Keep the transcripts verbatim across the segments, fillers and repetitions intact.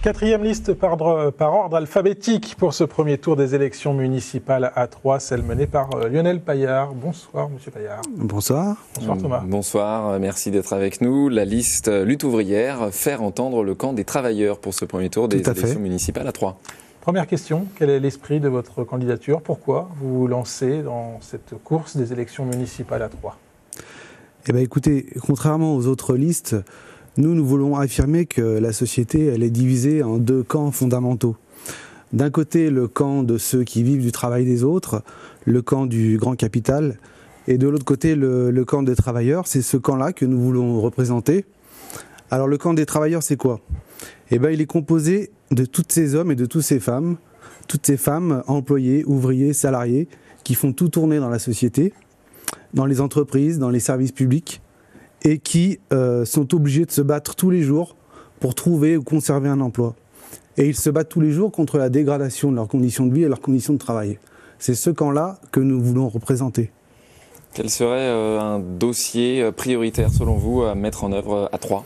Quatrième liste par, par ordre alphabétique pour ce premier tour des élections municipales à Troyes, celle menée par Lionel Paillard. Bonsoir, Monsieur Paillard. Bonsoir. Bonsoir, Thomas. Bonsoir, merci d'être avec nous. La liste Lutte ouvrière, faire entendre le camp des travailleurs pour ce premier tour des élections fait. municipales à Troyes. Première question, quel est l'esprit de votre candidature? Pourquoi vous vous lancez dans cette course des élections municipales à Troyes? Eh bien, écoutez, contrairement aux autres listes, nous, nous voulons affirmer que la société, elle est divisée en deux camps fondamentaux. D'un côté, le camp de ceux qui vivent du travail des autres, le camp du grand capital, et de l'autre côté, le, le camp des travailleurs. C'est ce camp-là que nous voulons représenter. Alors, le camp des travailleurs, c'est quoi? Eh bien, il est composé de tous ces hommes et de toutes ces femmes, toutes ces femmes employées, ouvriers, salariés, qui font tout tourner dans la société, dans les entreprises, dans les services publics, et qui euh, sont obligés de se battre tous les jours pour trouver ou conserver un emploi. Et ils se battent tous les jours contre la dégradation de leurs conditions de vie et leurs conditions de travail. C'est ce camp-là que nous voulons représenter. Quel serait euh, un dossier prioritaire, selon vous, à mettre en œuvre à Troyes?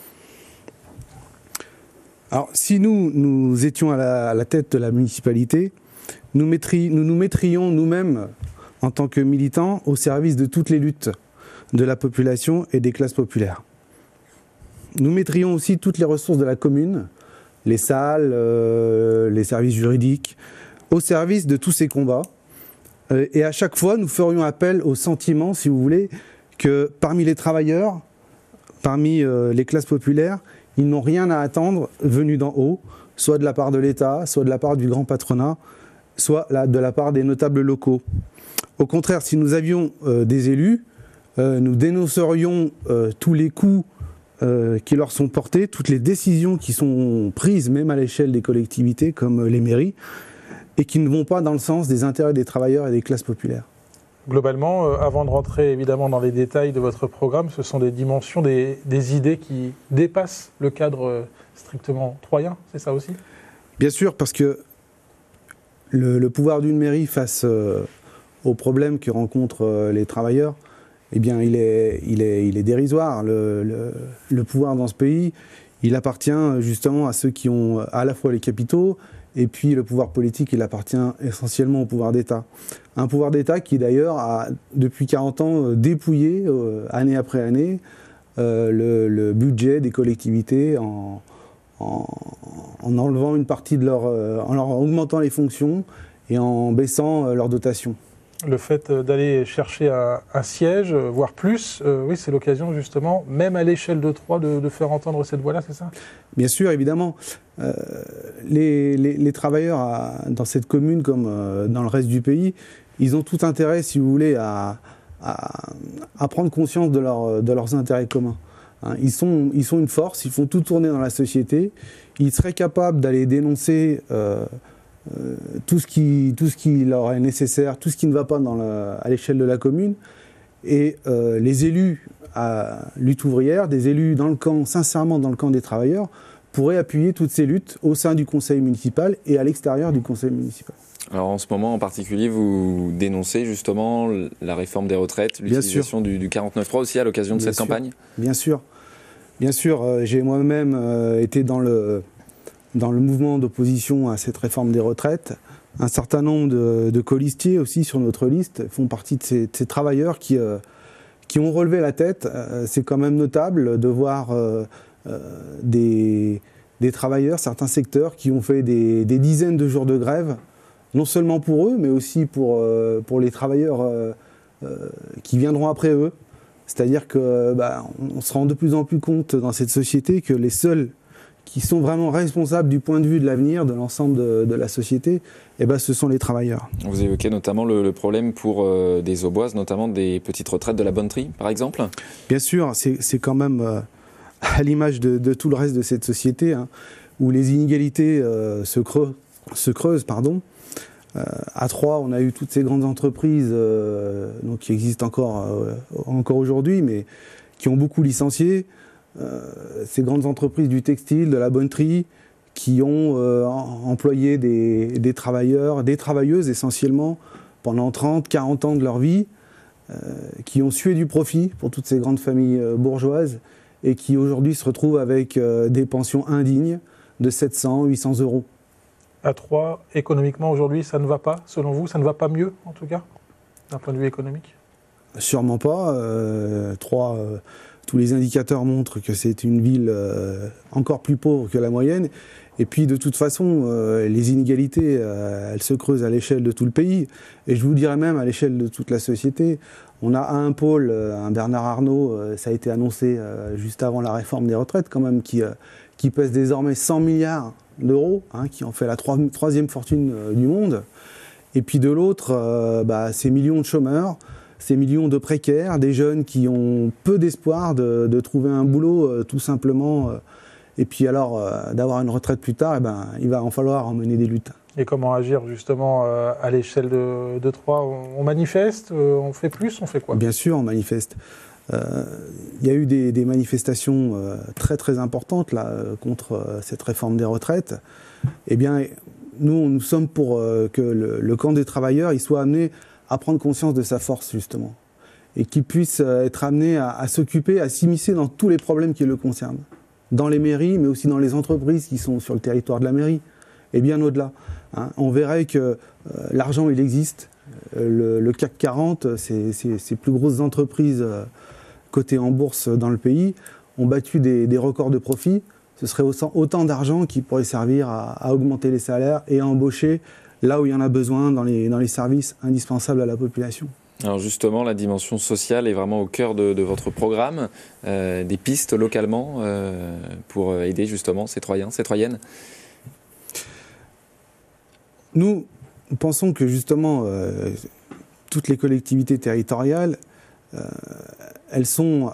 Alors, si nous, nous étions à la, à la tête de la municipalité, nous, mettri, nous nous mettrions nous-mêmes, en tant que militants, au service de toutes les luttes de la population et des classes populaires. Nous mettrions aussi toutes les ressources de la commune, les salles, euh, les services juridiques, au service de tous ces combats. Euh, et à chaque fois, nous ferions appel au sentiment, si vous voulez, que parmi les travailleurs, parmi euh, les classes populaires, ils n'ont rien à attendre venu d'en haut, soit de la part de l'État, soit de la part du grand patronat, soit de la part des notables locaux. Au contraire, si nous avions euh, des élus, Euh, nous dénoncerions euh, tous les coups euh, qui leur sont portés, toutes les décisions qui sont prises, même à l'échelle des collectivités comme euh, les mairies, et qui ne vont pas dans le sens des intérêts des travailleurs et des classes populaires. Globalement, euh, avant de rentrer évidemment dans les détails de votre programme, ce sont des dimensions, des, des idées qui dépassent le cadre euh, strictement troyen, c'est ça aussi? Bien sûr, parce que le, le pouvoir d'une mairie face euh, aux problèmes que rencontrent euh, les travailleurs, eh bien, il est, il est, il est dérisoire. Le, le, le pouvoir dans ce pays, il appartient justement à ceux qui ont à la fois les capitaux, et puis le pouvoir politique, il appartient essentiellement au pouvoir d'État. Un pouvoir d'État qui, d'ailleurs, a, depuis quarante ans, dépouillé, euh, année après année, euh, le, le budget des collectivités en, en, en enlevant une partie de leur... Euh, en leur augmentant les fonctions et en baissant euh, leurs dotations. Le fait d'aller chercher un, un siège, voire plus, euh, oui, c'est l'occasion justement, même à l'échelle de Troyes, de, de faire entendre cette voix-là, c'est ça? Bien sûr, évidemment. Euh, les, les, les travailleurs à, dans cette commune, comme euh, dans le reste du pays, ils ont tout intérêt, si vous voulez, à, à, à prendre conscience de, leur, de leurs intérêts communs. Hein, ils, sont, ils sont une force, ils font tout tourner dans la société, ils seraient capables d'aller dénoncer... Euh, Euh, tout ce qui, tout ce qui leur est nécessaire, tout ce qui ne va pas dans la, à l'échelle de la commune. Et euh, les élus à lutte ouvrière, des élus dans le camp, sincèrement dans le camp des travailleurs, pourraient appuyer toutes ces luttes au sein du conseil municipal et à l'extérieur du conseil municipal. Alors en ce moment en particulier, vous dénoncez justement la réforme des retraites, l'utilisation du, du quarante-neuf trois aussi à l'occasion de Bien cette sûr. campagne? Bien sûr. Bien sûr, euh, j'ai moi-même euh, été dans le... dans le mouvement d'opposition à cette réforme des retraites. Un certain nombre de, de colistiers aussi sur notre liste font partie de ces, de ces travailleurs qui, euh, qui ont relevé la tête. Euh, c'est quand même notable de voir euh, euh, des, des travailleurs, certains secteurs qui ont fait des, des dizaines de jours de grève, non seulement pour eux, mais aussi pour, euh, pour les travailleurs euh, euh, qui viendront après eux. C'est-à-dire que bah, on se rend de plus en plus compte dans cette société que les seuls qui sont vraiment responsables du point de vue de l'avenir de l'ensemble de, de la société, eh ben, ce sont les travailleurs. Vous évoquez notamment le, le problème pour euh, des Auboises, notamment des petites retraites de la Bonneterie, par exemple? Bien sûr, c'est, c'est quand même euh, à l'image de, de tout le reste de cette société, hein, où les inégalités euh, se, creux, se creusent. Pardon. Euh, à Troyes, on a eu toutes ces grandes entreprises euh, donc, qui existent encore, euh, encore aujourd'hui, mais qui ont beaucoup licencié. Euh, ces grandes entreprises du textile, de la bonneterie, qui ont euh, employé des, des travailleurs, des travailleuses essentiellement, pendant trente, quarante ans de leur vie, euh, qui ont sué du profit pour toutes ces grandes familles euh, bourgeoises et qui aujourd'hui se retrouvent avec euh, des pensions indignes, de sept cents, huit cents euros. À Troyes, économiquement aujourd'hui, ça ne va pas, selon vous? Ça ne va pas mieux, en tout cas, d'un point de vue économique? Sûrement pas. Euh, Troyes, euh, tous les indicateurs montrent que c'est une ville euh, encore plus pauvre que la moyenne. Et puis, de toute façon, euh, les inégalités, euh, elles se creusent à l'échelle de tout le pays. Et je vous dirais même à l'échelle de toute la société. On a un pôle, un Bernard Arnault, euh, ça a été annoncé euh, juste avant la réforme des retraites, quand même, qui, euh, qui pèse désormais cent milliards d'euros, hein, qui en fait la troi- troisième fortune euh, du monde. Et puis de l'autre, euh, bah, ces millions de chômeurs, ces millions de précaires, des jeunes qui ont peu d'espoir de, de trouver un boulot euh, tout simplement. Euh, et puis alors, euh, d'avoir une retraite plus tard, eh ben, il va en falloir en mener des luttes. Et comment agir justement euh, à l'échelle de, de Troyes? On, on manifeste, euh, on fait plus, on fait quoi? Bien sûr, on manifeste. Il euh, y a eu des, des manifestations euh, très très importantes là, euh, contre euh, cette réforme des retraites. Eh bien, nous, nous sommes pour euh, que le, le camp des travailleurs il soit amené à prendre conscience de sa force, justement. Et qu'il puisse euh, être amené à, à s'occuper, à s'immiscer dans tous les problèmes qui le concernent. Dans les mairies, mais aussi dans les entreprises qui sont sur le territoire de la mairie. Et bien au-delà. Hein. On verrait que euh, l'argent, il existe. Euh, le, le C A C quarante, ces, ces, ces plus grosses entreprises euh, cotées en bourse dans le pays, ont battu des, des records de profit. Ce serait autant, autant d'argent qui pourrait servir à, à augmenter les salaires et à embaucher là où il y en a besoin dans les, dans les services indispensables à la population. Alors justement, la dimension sociale est vraiment au cœur de, de votre programme. Euh, des pistes localement euh, pour aider justement ces Troyens, ces Troyennes. Nous, nous pensons que justement, euh, toutes les collectivités territoriales, euh, elles sont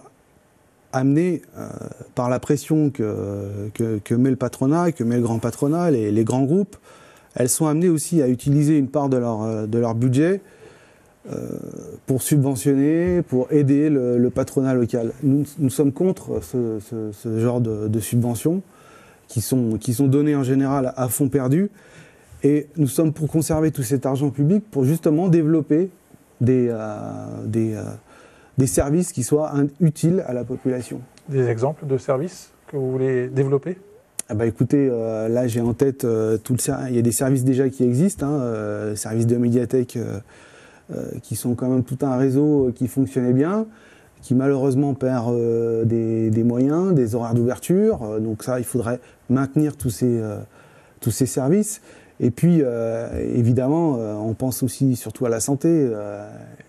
amenées euh, par la pression que, que, que met le patronat, que met le grand patronat, les, les grands groupes, elles sont amenées aussi à utiliser une part de leur, de leur budget euh, pour subventionner, pour aider le, le patronat local. Nous, nous sommes contre ce, ce, ce genre de, de subventions qui sont, qui sont données en général à fond perdu. Et nous sommes pour conserver tout cet argent public pour justement développer des, euh, des, euh, des services qui soient un, utiles à la population. Des exemples de services que vous voulez développer? Ah bah écoutez, euh, là j'ai en tête euh, tout le il y a des services déjà qui existent, hein, euh, services de médiathèque euh, euh, qui sont quand même tout un réseau qui fonctionnait bien, qui malheureusement perd euh, des, des moyens, des horaires d'ouverture. Euh, donc ça, il faudrait maintenir tous ces, euh, tous ces services. Et puis, euh, évidemment, euh, on pense aussi surtout à la santé. Euh,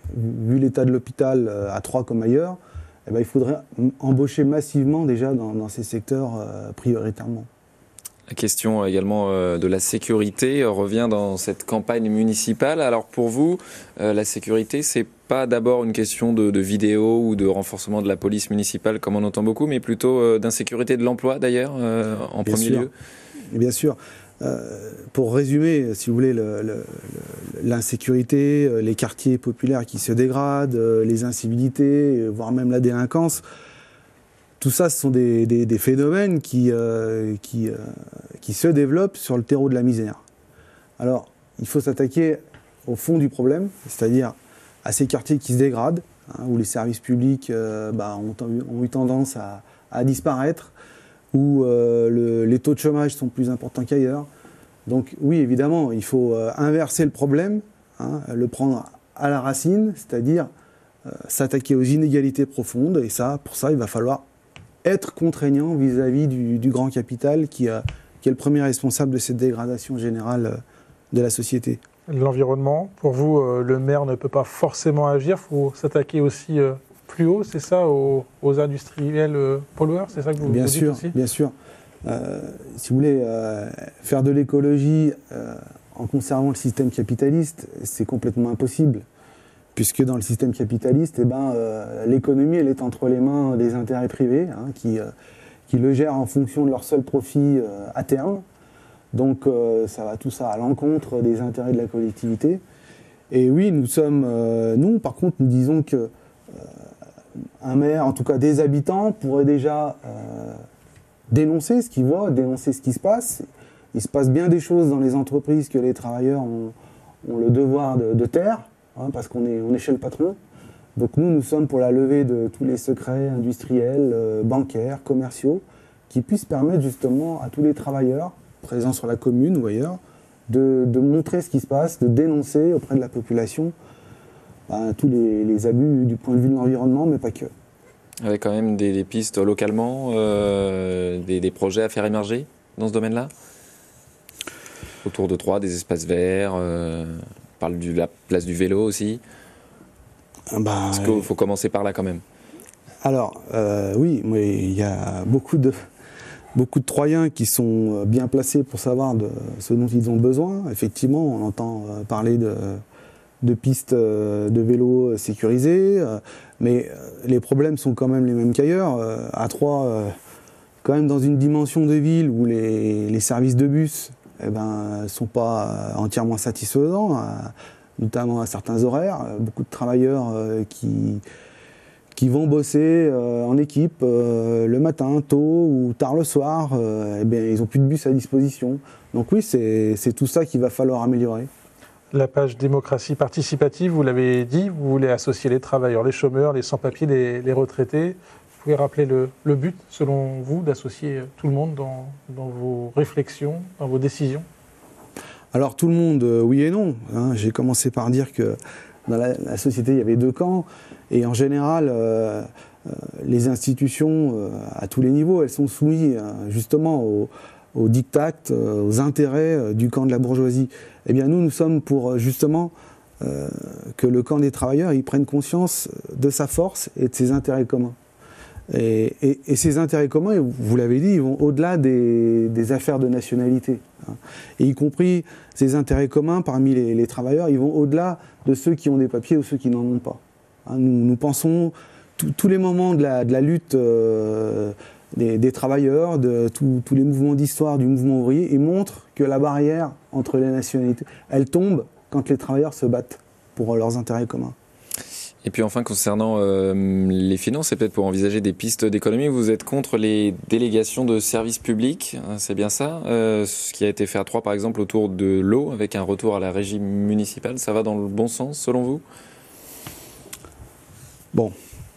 vu l'état de l'hôpital euh, à Troyes comme ailleurs, eh ben, il faudrait embaucher massivement déjà dans, dans ces secteurs euh, prioritairement. La question également euh, de la sécurité revient dans cette campagne municipale. Alors pour vous, euh, la sécurité, c'est pas d'abord une question de, de vidéo ou de renforcement de la police municipale comme on entend beaucoup, mais plutôt euh, d'insécurité de l'emploi d'ailleurs, euh, en Bien premier sûr. lieu. Bien sûr. Euh, pour résumer, si vous voulez, le, le, l'insécurité, les quartiers populaires qui se dégradent, les incivilités, voire même la délinquance, tout ça, ce sont des, des, des phénomènes qui, euh, qui, euh, qui se développent sur le terreau de la misère. Alors, il faut s'attaquer au fond du problème, c'est-à-dire à ces quartiers qui se dégradent, hein, où les services publics euh, bah, ont, ont eu tendance à, à disparaître, où euh, le, les taux de chômage sont plus importants qu'ailleurs. Donc oui, évidemment, il faut euh, inverser le problème, hein, le prendre à la racine, c'est-à-dire euh, s'attaquer aux inégalités profondes. Et ça, pour ça, il va falloir être contraignant vis-à-vis du, du grand capital qui, a, qui est le premier responsable de cette dégradation générale euh, de la société. L'environnement, pour vous, euh, le maire ne peut pas forcément agir, il faut s'attaquer aussi euh, plus haut, c'est ça, aux, aux industriels euh, pollueurs, c'est ça que vous, bien vous sûr, dites aussi? Bien sûr. Euh, si vous voulez, euh, faire de l'écologie euh, en conservant le système capitaliste, c'est complètement impossible. Puisque dans le système capitaliste, eh ben, euh, l'économie elle est entre les mains des intérêts privés, hein, qui, euh, qui le gèrent en fonction de leur seul profit euh, à terme. Donc euh, ça va tout ça à l'encontre des intérêts de la collectivité. Et oui, nous sommes, euh, nous par contre, nous disons que euh, un maire, en tout cas des habitants, pourrait déjà euh, dénoncer ce qu'ils voient, dénoncer ce qui se passe. Il se passe bien des choses dans les entreprises que les travailleurs ont, ont le devoir de, de taire, hein, parce qu'on est, on est chez le patron. Donc nous, nous sommes pour la levée de tous les secrets industriels, euh, bancaires, commerciaux, qui puisse permettre justement à tous les travailleurs présents sur la commune ou ailleurs de, de montrer ce qui se passe, de dénoncer auprès de la population ben, tous les, les abus du point de vue de l'environnement, mais pas que. Avec quand même des, des pistes localement, euh, des, des projets à faire émerger dans ce domaine-là ? Autour de Troyes, des espaces verts, euh, on parle de la place du vélo aussi. Bah, Est-ce qu'il faut commencer par là quand même ? Alors, euh, oui, mais il y a beaucoup de, beaucoup de Troyens qui sont bien placés pour savoir de ce dont ils ont besoin. Effectivement, on entend parler de, de pistes de vélo sécurisées, mais les problèmes sont quand même les mêmes qu'ailleurs. À Troyes, quand même dans une dimension de ville où les, les services de bus ne eh ben, sont pas entièrement satisfaisants, notamment à certains horaires. Beaucoup de travailleurs qui... qui vont bosser euh, en équipe euh, le matin, tôt ou tard le soir, euh, eh bien, ils n'ont plus de bus à disposition. Donc oui, c'est, c'est tout ça qu'il va falloir améliorer. La page démocratie participative, vous l'avez dit, vous voulez associer les travailleurs, les chômeurs, les sans-papiers, les, les retraités. Vous pouvez rappeler le, le but, selon vous, d'associer tout le monde dans, dans vos réflexions, dans vos décisions ? Alors tout le monde, euh, oui et non. Hein. J'ai commencé par dire que dans la, la société, il y avait deux camps. Et en général, euh, euh, les institutions, euh, à tous les niveaux, elles sont soumises euh, justement aux, aux diktats, euh, aux intérêts euh, du camp de la bourgeoisie. Eh bien, nous, nous sommes pour justement euh, que le camp des travailleurs, il prenne conscience de sa force et de ses intérêts communs. Et, et, et ces intérêts communs, vous l'avez dit, ils vont au-delà des, des affaires de nationalité. Hein. Et y compris ces intérêts communs parmi les, les travailleurs, ils vont au-delà de ceux qui ont des papiers ou ceux qui n'en ont pas. Nous, nous pensons tous les moments de la, de la lutte euh, des, des travailleurs, de tous les mouvements d'histoire du mouvement ouvrier, et montrent que la barrière entre les nationalités, elle tombe quand les travailleurs se battent pour leurs intérêts communs. Et puis enfin, concernant euh, les finances, et peut-être pour envisager des pistes d'économie, vous êtes contre les délégations de services publics, hein, c'est bien ça, euh, ce qui a été fait à Troyes par exemple autour de l'eau, avec un retour à la régie municipale, ça va dans le bon sens selon vous ? Bon,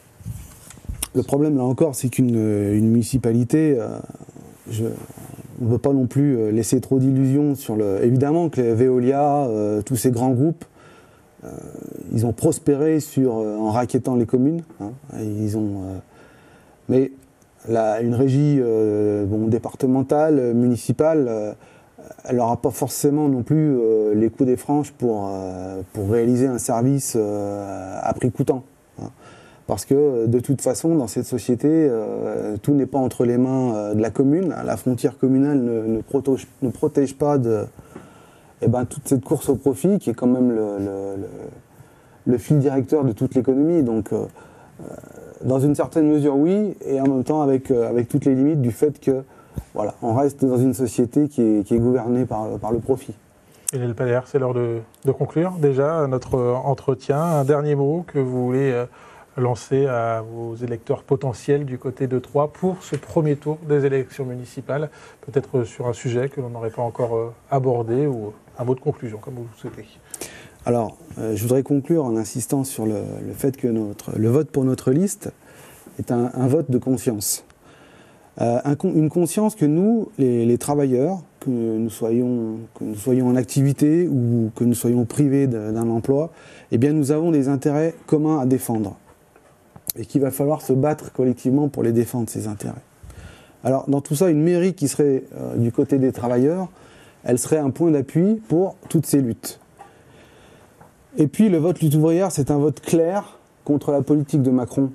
le problème là encore, c'est qu'une une municipalité, euh, je, on ne veut pas non plus laisser trop d'illusions sur le... Évidemment que les Veolia, euh, tous ces grands groupes, euh, ils ont prospéré sur, euh, en rackettant les communes. Hein, ils ont, euh, mais la, une régie euh, bon, départementale, municipale, euh, elle n'aura pas forcément non plus euh, les coups des franches pour, euh, pour réaliser un service euh, à prix coûtant. Hein. Parce que de toute façon, dans cette société, euh, tout n'est pas entre les mains euh, de la commune. La frontière communale ne, ne, protège, ne protège pas de, eh ben, toute cette course au profit qui est quand même le, le, le, le fil directeur de toute l'économie. Donc, euh, dans une certaine mesure, oui, et en même temps avec, euh, avec toutes les limites du fait que, voilà, on reste dans une société qui est, qui est gouvernée par, par le profit. Hélène Pader, c'est l'heure de, de conclure déjà notre entretien. Un dernier mot que vous voulez euh, lancer à vos électeurs potentiels du côté de Troyes pour ce premier tour des élections municipales, peut-être sur un sujet que l'on n'aurait pas encore euh, abordé, ou un mot de conclusion, comme vous le souhaitez. Alors, euh, je voudrais conclure en insistant sur le, le fait que notre, le vote pour notre liste est un, un vote de conscience. Euh, un, une conscience que nous, les, les travailleurs, que nous, soyons, que nous soyons en activité ou que nous soyons privés d'un emploi, eh bien nous avons des intérêts communs à défendre. Et qu'il va falloir se battre collectivement pour les défendre, ces intérêts. Alors, dans tout ça, une mairie qui serait euh, du côté des travailleurs, elle serait un point d'appui pour toutes ces luttes. Et puis, le vote lutte ouvrière, c'est un vote clair contre la politique de Macron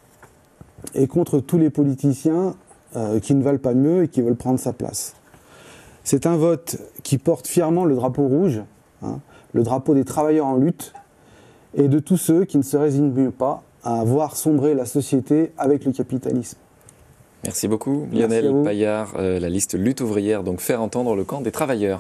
et contre tous les politiciens euh, qui ne valent pas mieux et qui veulent prendre sa place. C'est un vote qui porte fièrement le drapeau rouge, hein, le drapeau des travailleurs en lutte, et de tous ceux qui ne se résignent pas à voir sombrer la société avec le capitalisme. Merci beaucoup, Lionel Paillard, euh, la liste lutte ouvrière, donc faire entendre le camp des travailleurs.